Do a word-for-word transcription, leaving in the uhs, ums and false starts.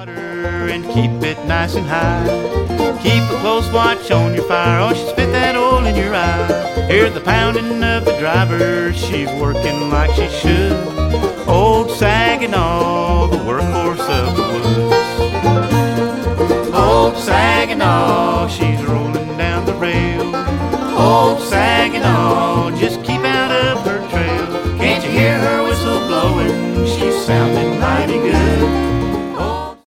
water and keep it nice and high. Keep a close watch on your fire, or she'll spit that oil in your eye. Hear the pounding of the driver, she's working like she should. Old Saginaw, the workhorse of the woods. Old Saginaw, she's rolling down the rail. Old Saginaw, just keep out of her trail. Can't you hear her whistle blowing? She's sounding mighty good.